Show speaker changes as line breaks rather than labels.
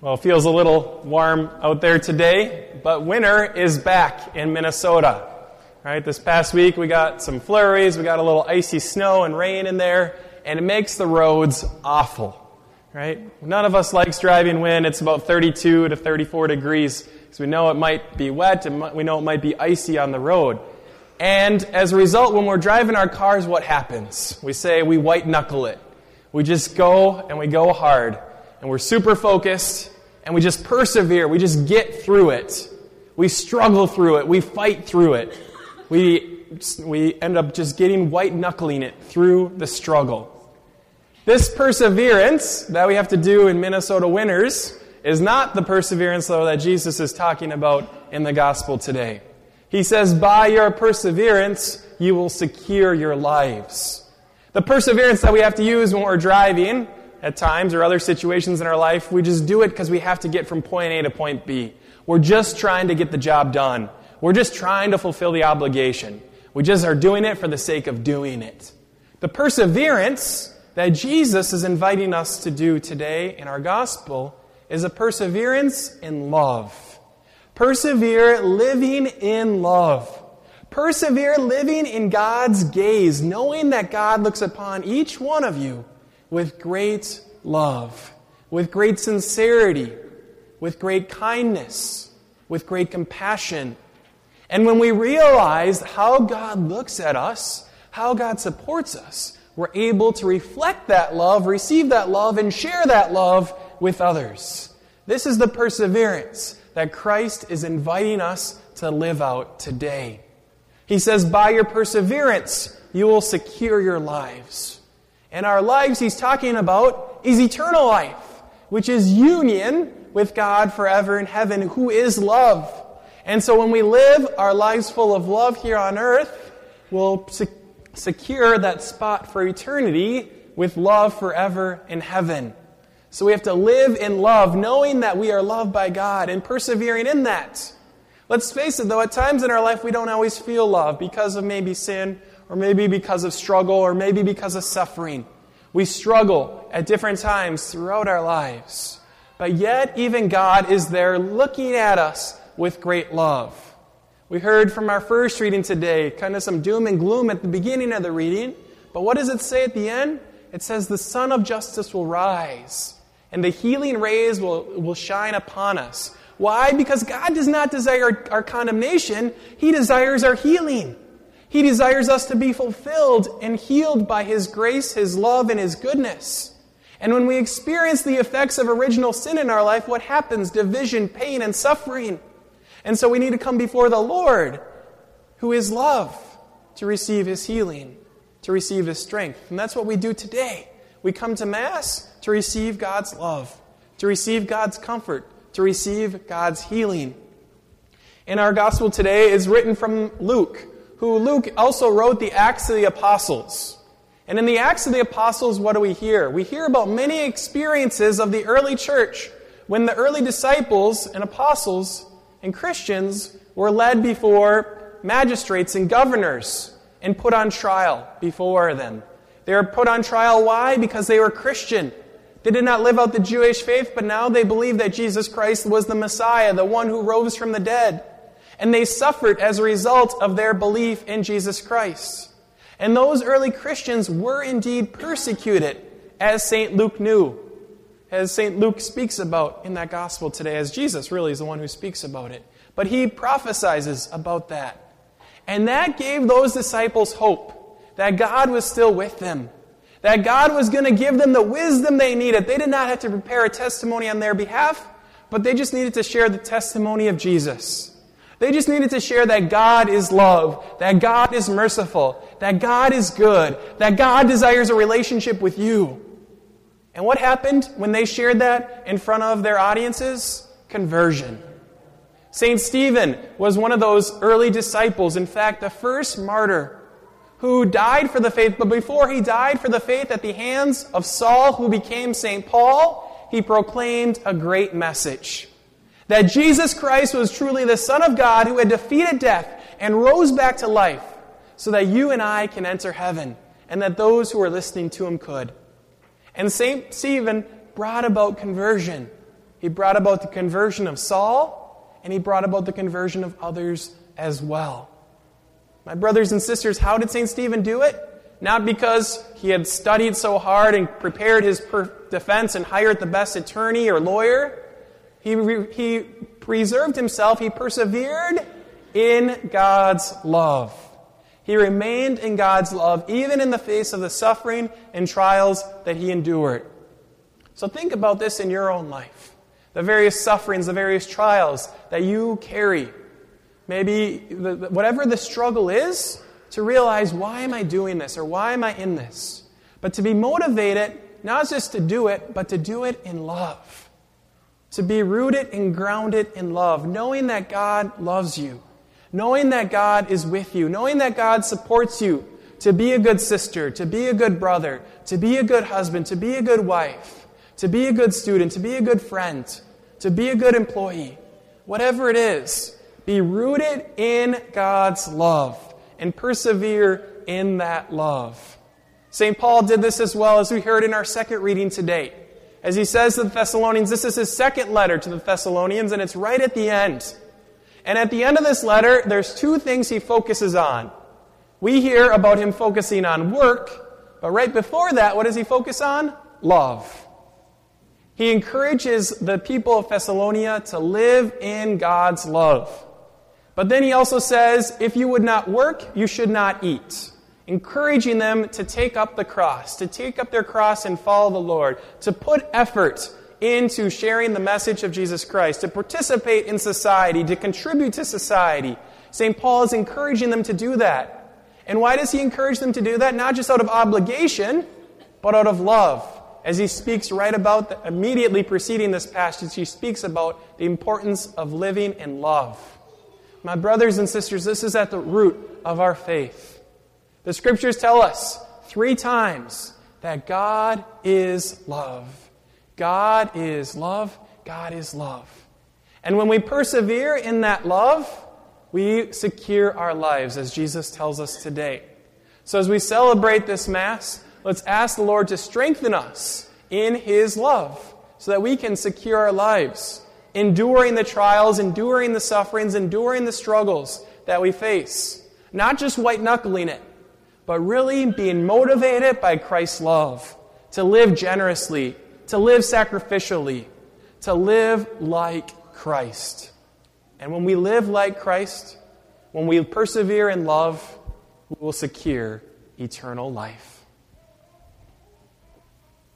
Well, it feels a little warm out there today, but winter is back in Minnesota. Right? This past week we got some flurries, we got a little icy snow and rain in there, and it makes the roads awful. Right? None of us likes driving when it's about 32 to 34 degrees, because we know it might be wet and we know it might be icy on the road. And as a result, when we're driving our cars, what happens? We white knuckle it. We just go and we go hard. And we're super focused, and we just persevere. We just get through it. We struggle through it. We fight through it. We end up just getting white-knuckling it through the struggle. This perseverance that we have to do in Minnesota winters is not the perseverance, though, that Jesus is talking about in the gospel today. He says, by your perseverance, you will secure your lives. The perseverance that we have to use when we're driving at times or other situations in our life, we just do it because we have to get from point A to point B. We're just trying to get the job done. We're just trying to fulfill the obligation. We just are doing it for the sake of doing it. The perseverance that Jesus is inviting us to do today in our gospel is a perseverance in love. Persevere living in love. Persevere living in God's gaze, knowing that God looks upon each one of you with great love, with great sincerity, with great kindness, with great compassion. And when we realize how God looks at us, how God supports us, we're able to reflect that love, receive that love, and share that love with others. This is the perseverance that Christ is inviting us to live out today. He says, by your perseverance, you will secure your lives. And our lives he's talking about is eternal life, which is union with God forever in heaven, who is love. And so when we live our lives full of love here on earth, we'll secure that spot for eternity with love forever in heaven. So we have to live in love, knowing that we are loved by God and persevering in that. Let's face it, though, at times in our life we don't always feel love because of maybe sin, or maybe because of struggle, or maybe because of suffering. We struggle at different times throughout our lives. But yet, even God is there looking at us with great love. We heard from our first reading today, kind of some doom and gloom at the beginning of the reading. But what does it say at the end? It says, the Sun of Justice will rise, and the healing rays will shine upon us. Why? Because God does not desire our condemnation. He desires our healing. He desires us to be fulfilled and healed by His grace, His love, and His goodness. And when we experience the effects of original sin in our life, what happens? Division, pain, and suffering. And so we need to come before the Lord, who is love, to receive His healing, to receive His strength. And that's what we do today. We come to Mass to receive God's love, to receive God's comfort, to receive God's healing. And our gospel today is written from Luke, who Luke also wrote the Acts of the Apostles. And in the Acts of the Apostles, what do we hear? We hear about many experiences of the early church when the early disciples and apostles and Christians were led before magistrates and governors and put on trial before them. They were put on trial. Why? Because they were Christian. They did not live out the Jewish faith, but now they believed that Jesus Christ was the Messiah, the one who rose from the dead. And they suffered as a result of their belief in Jesus Christ. And those early Christians were indeed persecuted, as St. Luke knew, as St. Luke speaks about in that gospel today, as Jesus really is the one who speaks about it. But he prophesies about that. And that gave those disciples hope that God was still with them, that God was going to give them the wisdom they needed. They did not have to prepare a testimony on their behalf, but they just needed to share the testimony of Jesus. They just needed to share that God is love, that God is merciful, that God is good, that God desires a relationship with you. And what happened when they shared that in front of their audiences? Conversion. St. Stephen was one of those early disciples, in fact, the first martyr who died for the faith. But before he died for the faith at the hands of Saul, who became St. Paul, he proclaimed a great message. That Jesus Christ was truly the Son of God who had defeated death and rose back to life so that you and I can enter heaven and that those who are listening to him could. And St. Stephen brought about conversion. He brought about the conversion of Saul, and he brought about the conversion of others as well. My brothers and sisters, how did St. Stephen do it? Not because he had studied so hard and prepared his defense and hired the best attorney or lawyer. He preserved himself. He persevered in God's love. He remained in God's love, even in the face of the suffering and trials that he endured. So think about this in your own life. The various sufferings, the various trials that you carry. Maybe whatever the struggle is, to realize, why am I doing this, or why am I in this? But to be motivated, not just to do it, but to do it in love. To be rooted and grounded in love, knowing that God loves you, knowing that God is with you, knowing that God supports you to be a good sister, to be a good brother, to be a good husband, to be a good wife, to be a good student, to be a good friend, to be a good employee. Whatever it is, be rooted in God's love and persevere in that love. St. Paul did this as well, as we heard in our second reading today. As he says to the Thessalonians, this is his second letter to the Thessalonians, and it's right at the end. And at the end of this letter, there's two things he focuses on. We hear about him focusing on work, but right before that, what does he focus on? Love. He encourages the people of Thessalonica to live in God's love. But then he also says, if you would not work, you should not eat. Encouraging them to take up the cross, to take up their cross and follow the Lord, to put effort into sharing the message of Jesus Christ, to participate in society, to contribute to society. St. Paul is encouraging them to do that. And why does he encourage them to do that? Not just out of obligation, but out of love. As he speaks right about, immediately preceding this passage, he speaks about the importance of living in love. My brothers and sisters, this is at the root of our faith. The Scriptures tell us 3 times that God is love. God is love. God is love. And when we persevere in that love, we secure our lives, as Jesus tells us today. So as we celebrate this Mass, let's ask the Lord to strengthen us in His love so that we can secure our lives, enduring the trials, enduring the sufferings, enduring the struggles that we face. Not just white-knuckling it, but really being motivated by Christ's love to live generously, to live sacrificially, to live like Christ. And when we live like Christ, when we persevere in love, we will secure eternal life.